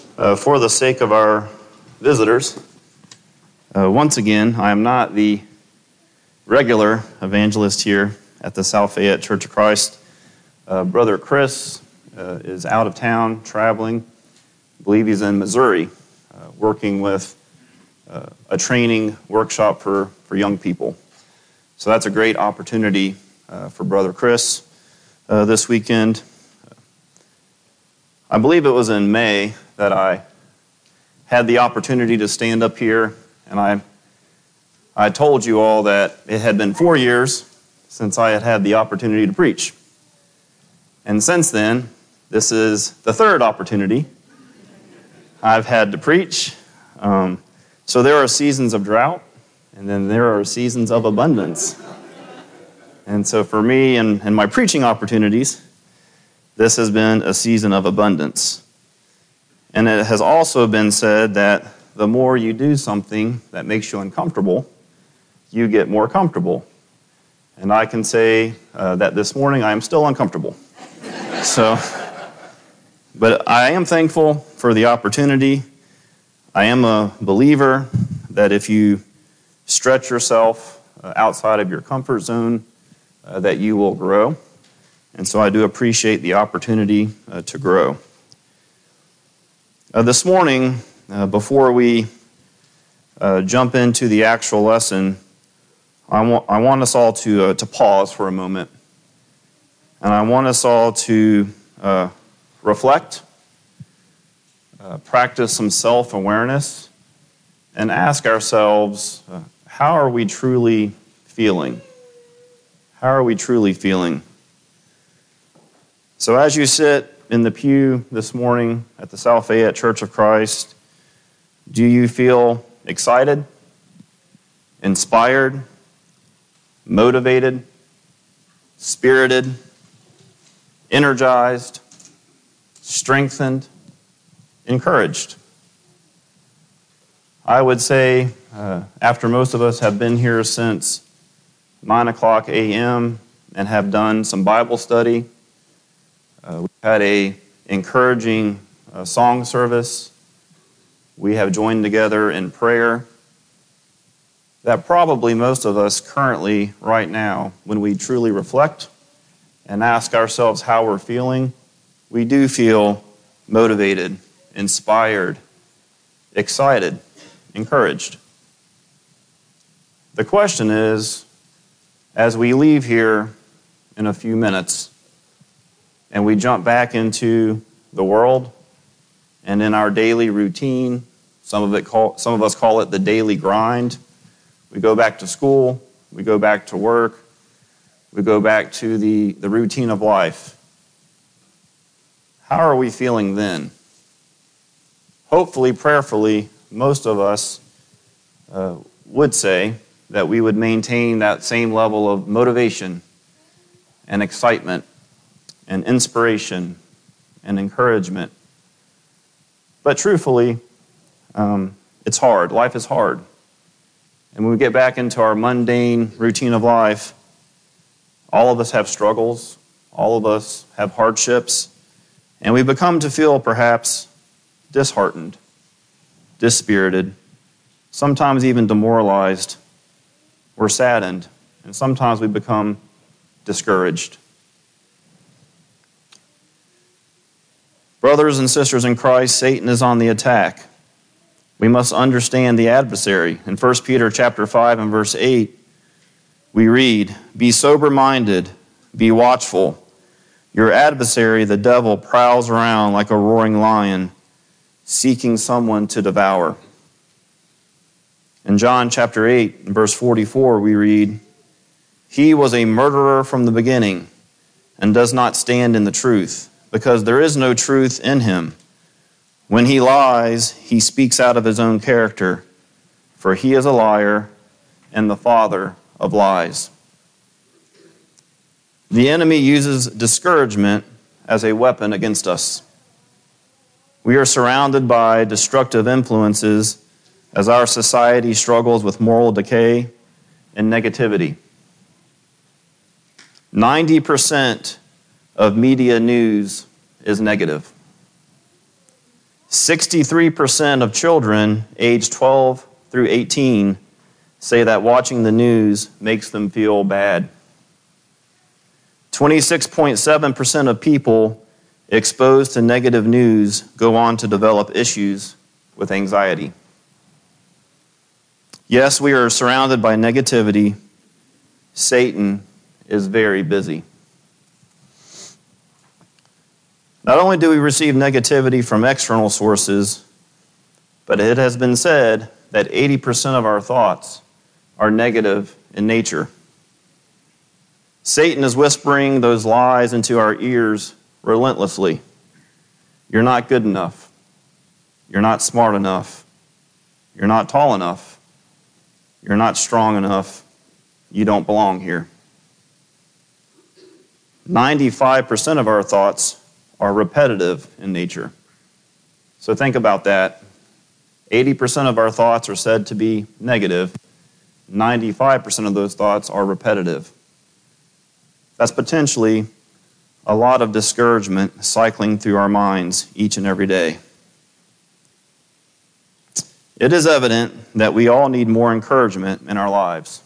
For the sake of our visitors, once again, I am not the regular evangelist here at the South Fayette Church of Christ. Brother Chris is out of town, traveling. I believe he's in Missouri, working with a training workshop for young people. So that's a great opportunity for Brother Chris this weekend. I believe it was in May that I had the opportunity to stand up here, and I told you all that it had been 4 years since I had the opportunity to preach. And since then, this is the third opportunity I've had to preach. So there are seasons of drought, and then there are seasons of abundance. And so for me and my preaching opportunities, this has been a season of abundance. And it has also been said that the more you do something that makes you uncomfortable, you get more comfortable. And I can say that this morning I am still uncomfortable. But I am thankful for the opportunity. I am a believer that if you stretch yourself outside of your comfort zone, that you will grow. And so I do appreciate the opportunity to grow. This morning, before we jump into the actual lesson, I want us all to pause for a moment. And I want us all to reflect, practice some self-awareness, and ask ourselves, how are we truly feeling? How are we truly feeling? So as you sit in the pew this morning at the South Fayette Church of Christ, do you feel excited, inspired, motivated, spirited, energized, strengthened, encouraged? I would say, after most of us have been here since 9 o'clock a.m. and have done some Bible study, we've had an encouraging song service. We have joined together in prayer. That probably most of us currently, right now, when we truly reflect and ask ourselves how we're feeling, we do feel motivated, inspired, excited, encouraged. The question is, as we leave here in a few minutes and we jump back into the world and in our daily routine, some of us call it the daily grind. We go back to school, we go back to work, we go back to the routine of life. How are we feeling then? Hopefully, prayerfully, most of us would say that we would maintain that same level of motivation and excitement and inspiration and encouragement. But truthfully, it's hard. Life is hard. And when we get back into our mundane routine of life, all of us have struggles, all of us have hardships, and we become to feel perhaps disheartened, dispirited, sometimes even demoralized. We're saddened, and sometimes we become discouraged. Brothers and sisters in Christ, Satan is on the attack. We must understand the adversary. In 1 Peter chapter 5 and verse 8, we read, "Be sober-minded, be watchful. Your adversary, the devil, prowls around like a roaring lion, seeking someone to devour." In John chapter 8 and verse 44, we read, "He was a murderer from the beginning and does not stand in the truth, because there is no truth in him. When he lies, he speaks out of his own character, for he is a liar and the father of lies." The enemy uses discouragement as a weapon against us. We are surrounded by destructive influences as our society struggles with moral decay and negativity. 90% of media news is negative. 63% of children aged 12 through 18 say that watching the news makes them feel bad. 26.7% of people exposed to negative news go on to develop issues with anxiety. Yes, we are surrounded by negativity. Satan is very busy. Not only do we receive negativity from external sources, but it has been said that 80% of our thoughts are negative in nature. Satan is whispering those lies into our ears relentlessly. You're not good enough. You're not smart enough. You're not tall enough. You're not strong enough. You don't belong here. 95% of our thoughts are repetitive in nature. So think about that. 80% of our thoughts are said to be negative. 95% of those thoughts are repetitive. That's potentially a lot of discouragement cycling through our minds each and every day. It is evident that we all need more encouragement in our lives.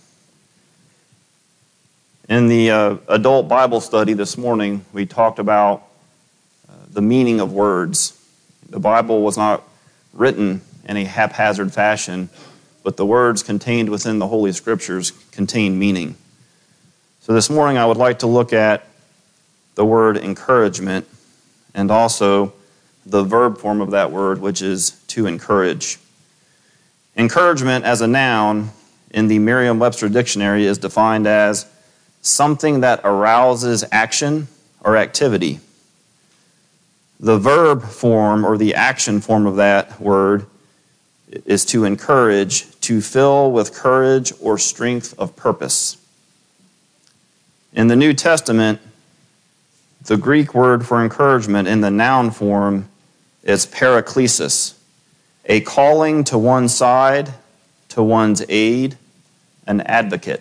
In the adult Bible study this morning, we talked about the meaning of words. The Bible was not written in a haphazard fashion, but the words contained within the Holy Scriptures contain meaning. So this morning I would like to look at the word encouragement and also the verb form of that word, which is to encourage. Encouragement as a noun in the Merriam-Webster dictionary is defined as something that arouses action or activity. The verb form or the action form of that word is to encourage, to fill with courage or strength of purpose. In the New Testament, the Greek word for encouragement in the noun form is paraklesis, a calling to one's side, to one's aid, an advocate.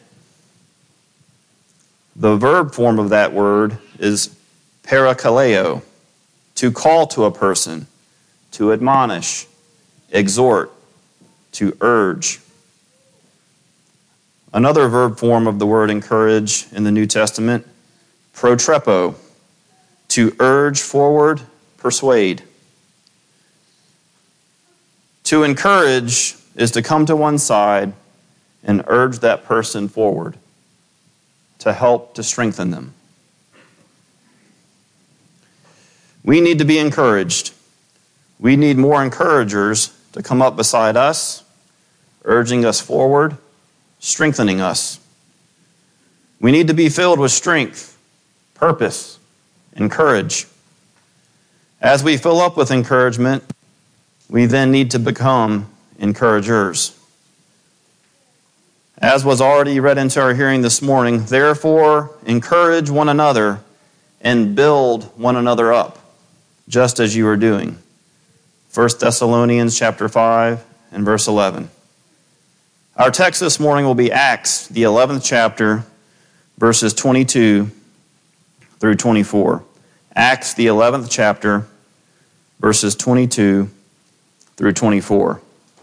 The verb form of that word is parakaleo, to call to a person, to admonish, exhort, to urge. Another verb form of the word encourage in the New Testament, protrepo, to urge forward, persuade. To encourage is to come to one's side and urge that person forward, to help to strengthen them. We need to be encouraged. We need more encouragers to come up beside us, urging us forward, strengthening us. We need to be filled with strength, purpose, and courage. As we fill up with encouragement, we then need to become encouragers. As was already read into our hearing this morning, therefore encourage one another and build one another up, just as you are doing. 1 Thessalonians chapter 5 and verse 11. Our text this morning will be Acts, the 11th chapter, verses 22 through 24. Acts, the 11th chapter, verses 22 through 24.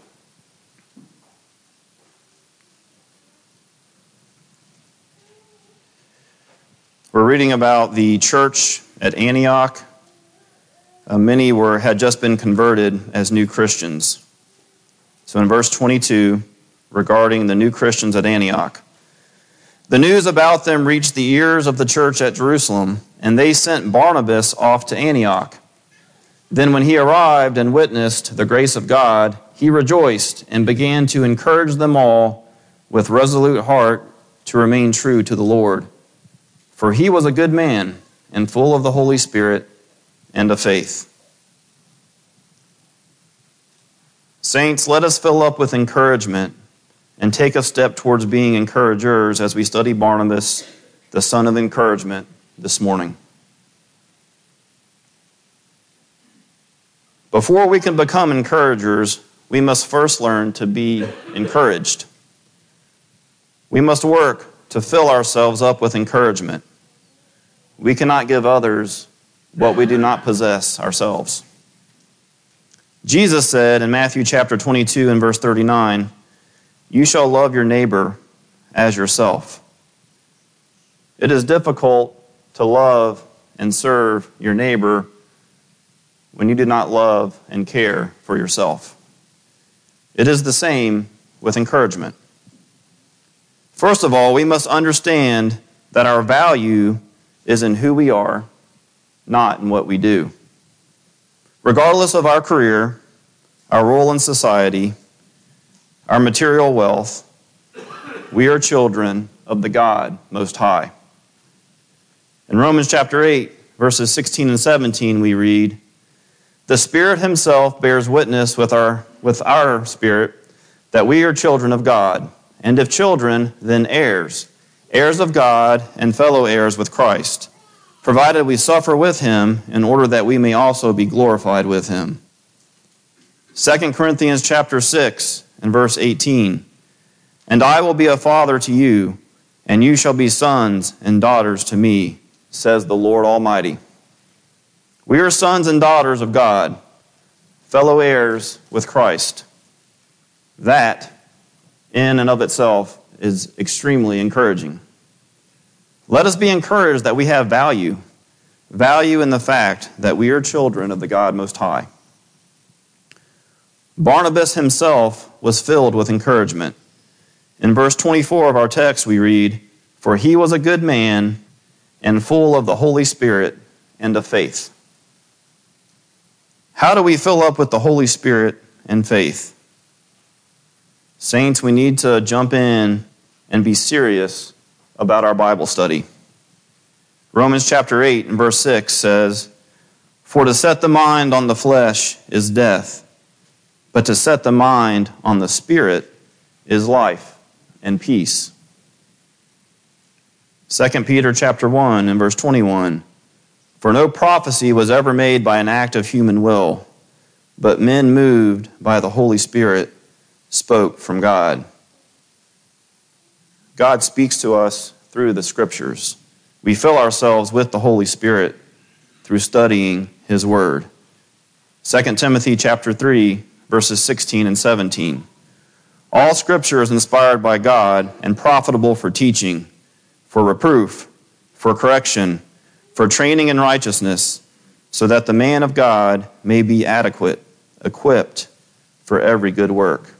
We're reading about the church at Antioch. Many had just been converted as new Christians. So in verse 22, regarding the new Christians at Antioch, the news about them reached the ears of the church at Jerusalem, and they sent Barnabas off to Antioch. Then when he arrived and witnessed the grace of God, he rejoiced and began to encourage them all with resolute heart to remain true to the Lord. For he was a good man and full of the Holy Spirit and of faith. Saints, let us fill up with encouragement and take a step towards being encouragers as we study Barnabas, the son of encouragement, this morning. Before we can become encouragers, we must first learn to be encouraged. We must work to fill ourselves up with encouragement. We cannot give others what we do not possess ourselves. Jesus said in Matthew chapter 22 and verse 39, "You shall love your neighbor as yourself." It is difficult to love and serve your neighbor when you do not love and care for yourself. It is the same with encouragement. First of all, we must understand that our value is in who we are, not in what we do. Regardless of our career, our role in society, our material wealth, we are children of the God Most High. In Romans chapter 8, verses 16 and 17, we read, "The Spirit himself bears witness with our spirit that we are children of God, and if children, then heirs, heirs of God and fellow heirs with Christ, provided we suffer with him in order that we may also be glorified with him." 2 Corinthians chapter 6 and verse 18, "And I will be a father to you, and you shall be sons and daughters to me, says the Lord Almighty." We are sons and daughters of God, fellow heirs with Christ. That, in and of itself, is extremely encouraging. Let us be encouraged that we have value in the fact that we are children of the God Most High. Barnabas himself was filled with encouragement. In verse 24 of our text we read, "For he was a good man and full of the Holy Spirit and of faith." How do we fill up with the Holy Spirit and faith? Saints, we need to jump in and be serious about our Bible study. Romans chapter 8 and verse 6 says, "For to set the mind on the flesh is death, but to set the mind on the Spirit is life and peace." 2 Peter chapter 1 and verse 21, "For no prophecy was ever made by an act of human will, but men moved by the Holy Spirit spoke from God." God speaks to us through the Scriptures. We fill ourselves with the Holy Spirit through studying His Word. 2 Timothy chapter 3, verses 16 and 17. "All Scripture is inspired by God and profitable for teaching, for reproof, for correction, for training in righteousness, so that the man of God may be adequate, equipped for every good work."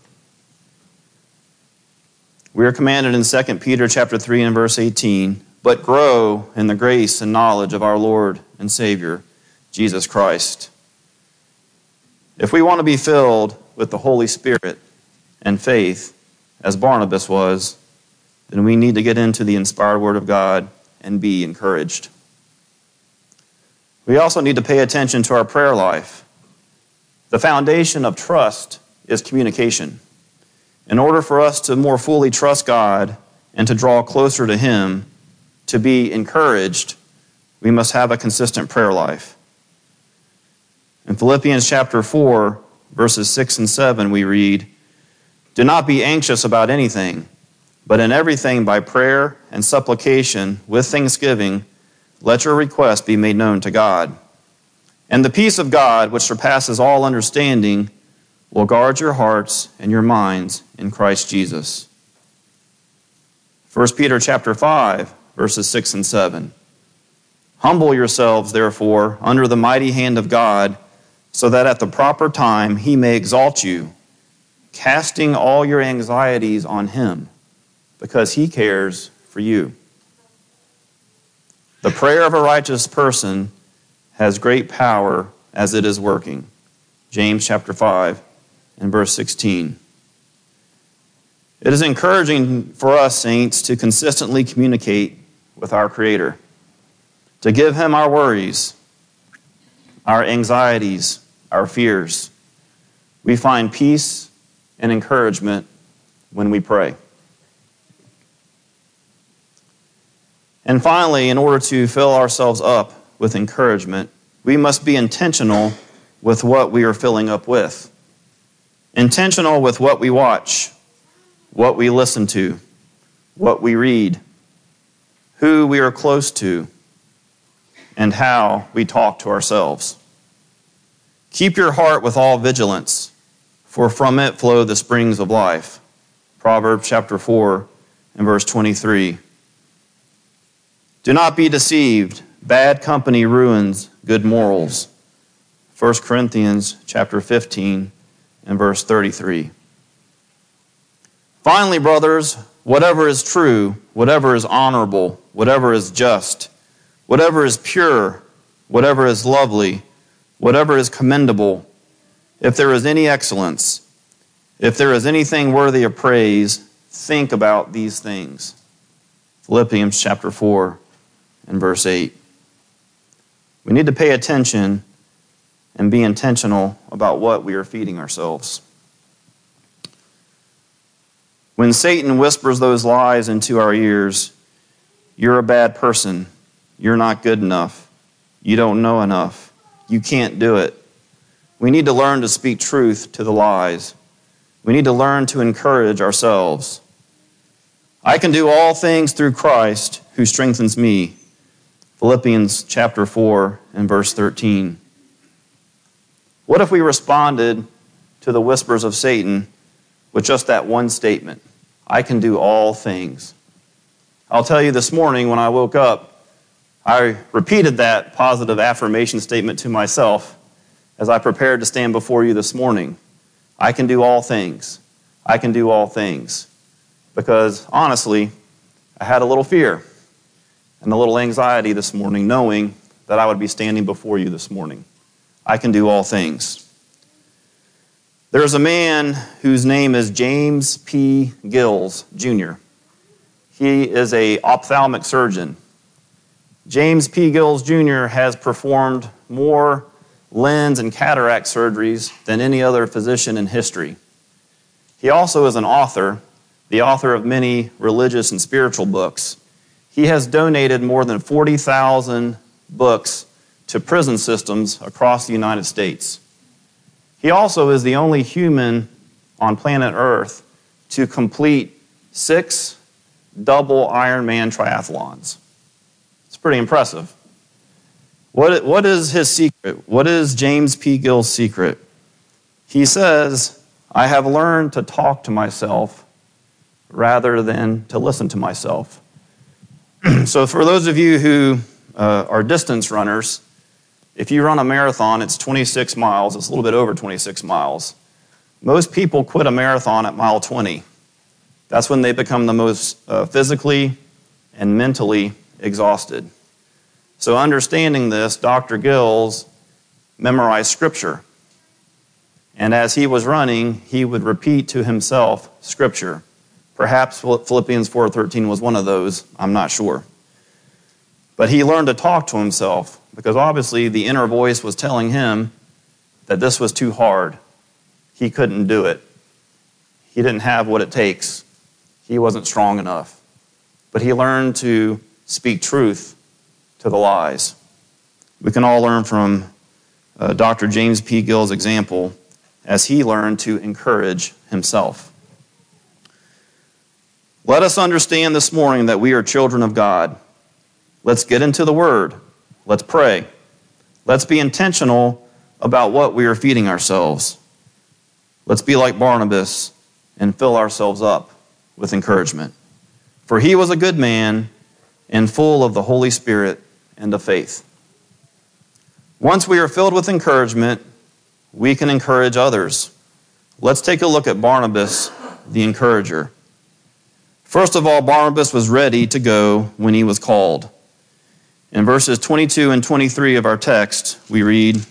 We are commanded in 2 Peter chapter 3 and verse 18, "But grow in the grace and knowledge of our Lord and Savior, Jesus Christ." If we want to be filled with the Holy Spirit and faith, as Barnabas was, then we need to get into the inspired Word of God and be encouraged. We also need to pay attention to our prayer life. The foundation of trust is communication. In order for us to more fully trust God and to draw closer to Him, to be encouraged, we must have a consistent prayer life. In Philippians chapter 4, verses 6 and 7, we read, "Do not be anxious about anything, but in everything by prayer and supplication with thanksgiving, let your requests be made known to God. And the peace of God, which surpasses all understanding, will guard your hearts and your minds in Christ Jesus." 1 Peter chapter 5, verses 6 and 7. "Humble yourselves, therefore, under the mighty hand of God, so that at the proper time He may exalt you, casting all your anxieties on Him, because He cares for you." The prayer of a righteous person has great power as it is working. James chapter 5 and verse 16. It is encouraging for us, saints, to consistently communicate with our Creator, to give Him our worries, our anxieties, our fears. We find peace and encouragement when we pray. And finally, in order to fill ourselves up with encouragement, we must be intentional with what we are filling up with. Intentional with what we watch, what we listen to, what we read, who we are close to, and how we talk to ourselves. Keep your heart with all vigilance, for from it flow the springs of life. Proverbs chapter 4 and verse 23. Do not be deceived. Bad company ruins good morals. 1 Corinthians chapter 15 and verse 33. Finally, brothers, whatever is true, whatever is honorable, whatever is just, whatever is pure, whatever is lovely, whatever is commendable, if there is any excellence, if there is anything worthy of praise, think about these things. Philippians chapter 4 and verse 8. We need to pay attention and be intentional about what we are feeding ourselves. When Satan whispers those lies into our ears, you're a bad person, you're not good enough, you don't know enough, you can't do it. We need to learn to speak truth to the lies. We need to learn to encourage ourselves. I can do all things through Christ who strengthens me. Philippians chapter 4 and verse 13. What if we responded to the whispers of Satan with just that one statement? I can do all things. I'll tell you, this morning when I woke up, I repeated that positive affirmation statement to myself as I prepared to stand before you this morning. I can do all things. I can do all things. Because honestly, I had a little fear and a little anxiety this morning, knowing that I would be standing before you this morning. I can do all things. There's a man whose name is James P. Gills, Jr. He is an ophthalmic surgeon. James P. Gills, Jr. has performed more lens and cataract surgeries than any other physician in history. He also is an author, the author of many religious and spiritual books. He has donated more than 40,000 books to prison systems across the United States. He also is the only human on planet Earth to complete 6 double Ironman triathlons. It's pretty impressive. What is his secret? What is James P. Gill's secret? He says, I have learned to talk to myself rather than to listen to myself. So for those of you who are distance runners, if you run a marathon, it's 26 miles. It's a little bit over 26 miles. Most people quit a marathon at mile 20. That's when they become the most physically and mentally exhausted. So understanding this, Dr. Gills memorized Scripture. And as he was running, he would repeat to himself Scripture. Perhaps Philippians 4:13 was one of those. I'm not sure. But he learned to talk to himself because obviously the inner voice was telling him that this was too hard. He couldn't do it. He didn't have what it takes. He wasn't strong enough. But he learned to speak truth to the lies. We can all learn from Dr. James P. Gill's example as he learned to encourage himself. Let us understand this morning that we are children of God. Let's get into the Word. Let's pray. Let's be intentional about what we are feeding ourselves. Let's be like Barnabas and fill ourselves up with encouragement. For he was a good man and full of the Holy Spirit and of faith. Once we are filled with encouragement, we can encourage others. Let's take a look at Barnabas, the encourager. First of all, Barnabas was ready to go when he was called. In verses 22 and 23 of our text, we read,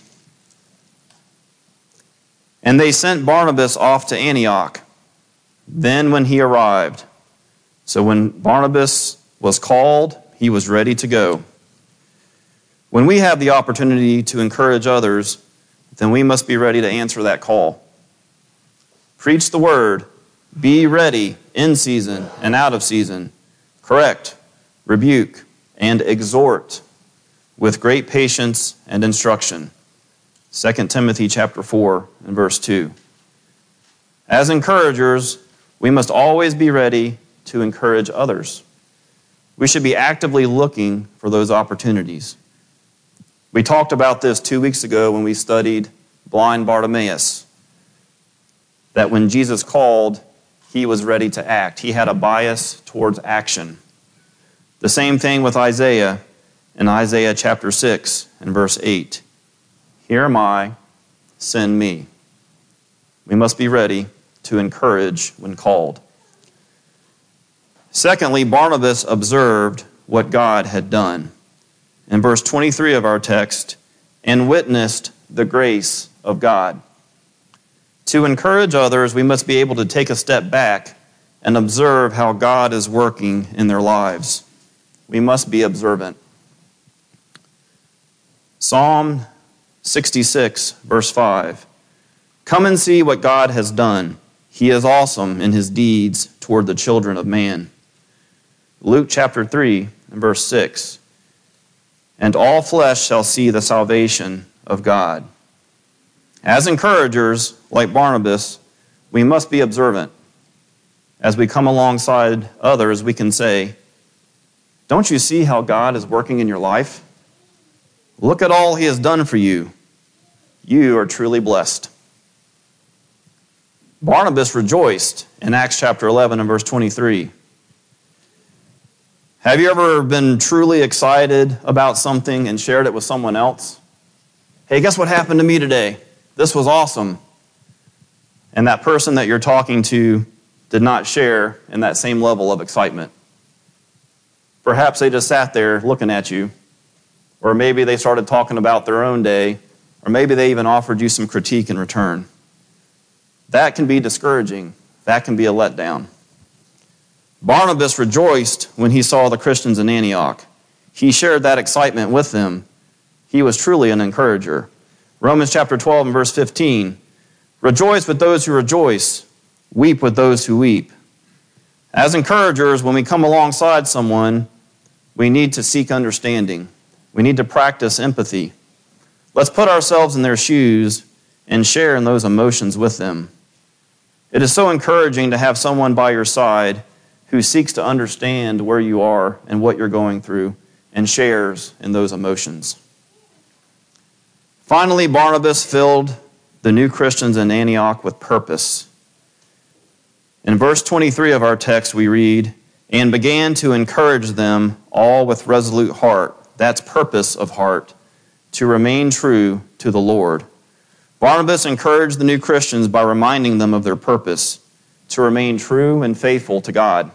And they sent Barnabas off to Antioch. Then when he arrived, so when Barnabas was called, he was ready to go. When we have the opportunity to encourage others, then we must be ready to answer that call. Preach the word. Be ready in season and out of season. Correct, rebuke, and exhort with great patience and instruction. 2 Timothy chapter 4 and verse 2. As encouragers, we must always be ready to encourage others. We should be actively looking for those opportunities. We talked about this 2 weeks ago when we studied blind Bartimaeus, that when Jesus called, he was ready to act. He had a bias towards action. The same thing with Isaiah in Isaiah chapter 6 and verse 8. Here am I, send me. We must be ready to encourage when called. Secondly, Barnabas observed what God had done. In verse 23 of our text, and witnessed the grace of God. To encourage others, we must be able to take a step back and observe how God is working in their lives. We must be observant. Psalm 66, verse 5. Come and see what God has done. He is awesome in his deeds toward the children of man. Luke chapter 3 and verse 6. And all flesh shall see the salvation of God. As encouragers, like Barnabas, we must be observant. As we come alongside others, we can say, don't you see how God is working in your life? Look at all he has done for you. You are truly blessed. Barnabas rejoiced in Acts chapter 11 and verse 23. Have you ever been truly excited about something and shared it with someone else? Hey, guess what happened to me today? This was awesome. And that person that you're talking to did not share in that same level of excitement. Perhaps they just sat there looking at you, or maybe they started talking about their own day, or maybe they even offered you some critique in return. That can be discouraging. That can be a letdown. Barnabas rejoiced when he saw the Christians in Antioch. He shared that excitement with them. He was truly an encourager. Romans chapter 12 and verse 15. Rejoice with those who rejoice. Weep with those who weep. As encouragers, when we come alongside someone, we need to seek understanding. We need to practice empathy. Let's put ourselves in their shoes and share in those emotions with them. It is so encouraging to have someone by your side who seeks to understand where you are and what you're going through and shares in those emotions. Finally, Barnabas filled the new Christians in Antioch with purpose. In verse 23 of our text, we read, and began to encourage them all with resolute heart. That's purpose of heart, to remain true to the Lord. Barnabas encouraged the new Christians by reminding them of their purpose, to remain true and faithful to God.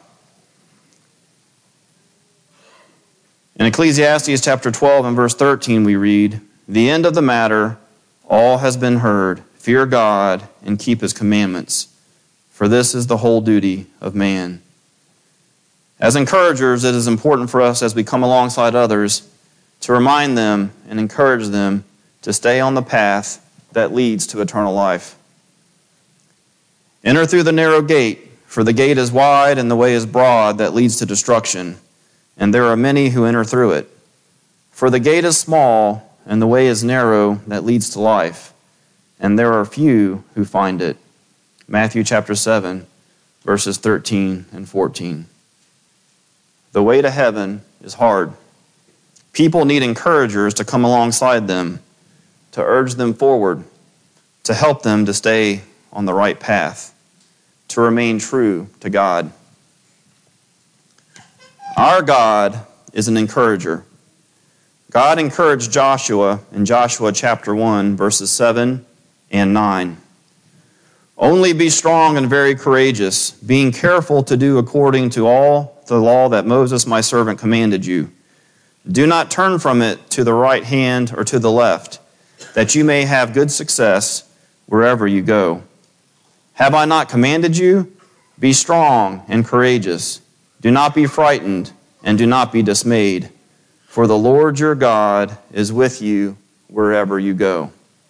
In Ecclesiastes chapter 12 and verse 13, we read, the end of the matter, all has been heard. Fear God and keep his commandments, for this is the whole duty of man. As encouragers, it is important for us as we come alongside others to remind them and encourage them to stay on the path that leads to eternal life. Enter through the narrow gate, for the gate is wide and the way is broad that leads to destruction, and there are many who enter through it. For the gate is small and the way is narrow that leads to life, and there are few who find it. Matthew chapter 7, verses 13 and 14. The way to heaven is hard. People need encouragers to come alongside them, to urge them forward, to help them to stay on the right path, to remain true to God. Our God is an encourager. God encouraged Joshua in Joshua chapter 1, verses 7 and 9. Only be strong and very courageous, being careful to do according to all the law that Moses my servant commanded you. Do not turn from it to the right hand or to the left, that you may have good success wherever you go. Have I not commanded you? Be strong and courageous. Do not be frightened and do not be dismayed, for the Lord your God is with you wherever you go.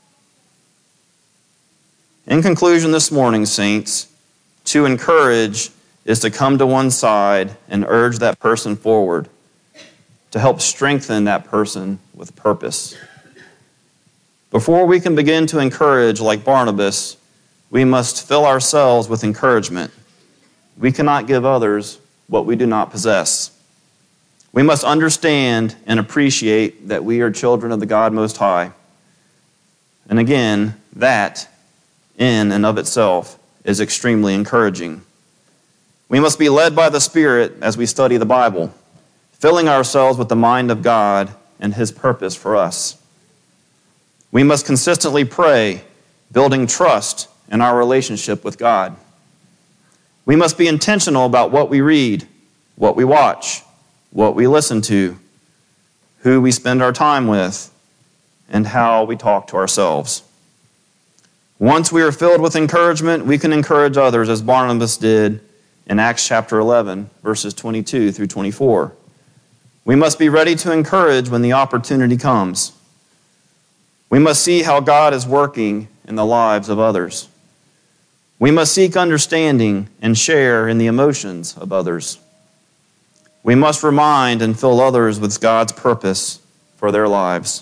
In conclusion this morning, saints, to encourage is to come to one side and urge that person forward, to help strengthen that person with purpose. Before we can begin to encourage like Barnabas, we must fill ourselves with encouragement. We cannot give others what we do not possess. We must understand and appreciate that we are children of the God Most High. And again, that in and of itself is extremely encouraging. We must be led by the Spirit as we study the Bible, filling ourselves with the mind of God and His purpose for us. We must consistently pray, building trust in our relationship with God. We must be intentional about what we read, what we watch, what we listen to, who we spend our time with, and how we talk to ourselves. Once we are filled with encouragement, we can encourage others as Barnabas did in Acts chapter 11, verses 22 through 24. We must be ready to encourage when the opportunity comes. We must see how God is working in the lives of others. We must seek understanding and share in the emotions of others. We must remind and fill others with God's purpose for their lives.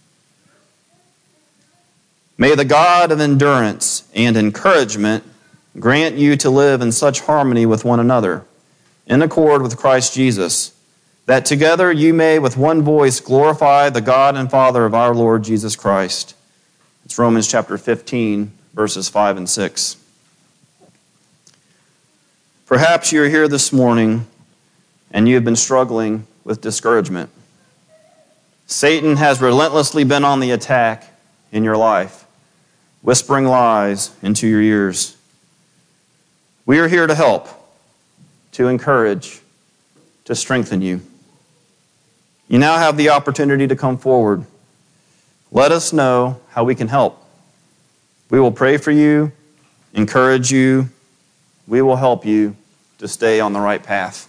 May the God of endurance and encouragement grant you to live in such harmony with one another, in accord with Christ Jesus, that together you may with one voice glorify the God and Father of our Lord Jesus Christ. It's Romans chapter 15, verses 5 and 6. Perhaps you're here this morning and you have been struggling with discouragement. Satan has relentlessly been on the attack in your life, whispering lies into your ears. We are here to help, to encourage, to strengthen you. You now have the opportunity to come forward. Let us know how we can help. We will pray for you, encourage you. We will help you to stay on the right path.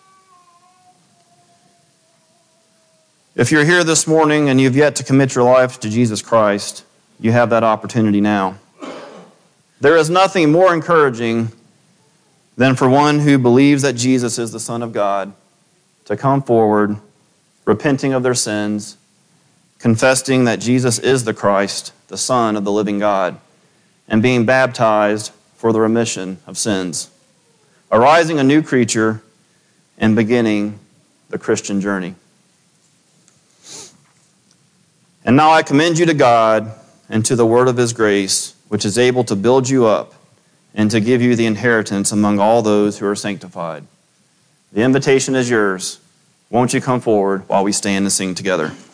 If you're here this morning and you've yet to commit your life to Jesus Christ, you have that opportunity now. There is nothing more encouraging than for one who believes that Jesus is the Son of God to come forward, repenting of their sins, confessing that Jesus is the Christ, the Son of the living God, and being baptized for the remission of sins, arising a new creature and beginning the Christian journey. And now I commend you to God and to the word of His grace, which is able to build you up and to give you the inheritance among all those who are sanctified. The invitation is yours. Won't you come forward while we stand and sing together?